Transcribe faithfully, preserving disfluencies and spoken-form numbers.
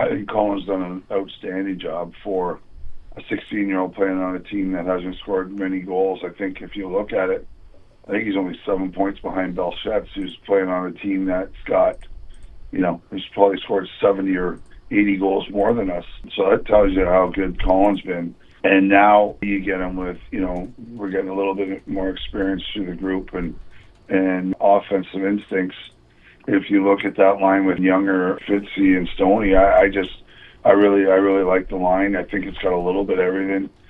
I think Colin's done an outstanding job for a sixteen-year-old playing on a team that hasn't scored many goals. I think if you look at it, I think he's only seven points behind Belchetz, who's playing on a team that's got, you know, he's probably scored seventy or eighty goals more than us. So that tells you how good Colin's been. And now you get him with, you know, we're getting a little bit more experience through the group and and offensive instincts. If you look at that line with Younger, Fitzy, and Stoney, I, I just, I really, I really like the line. I think it's got a little bit of everything.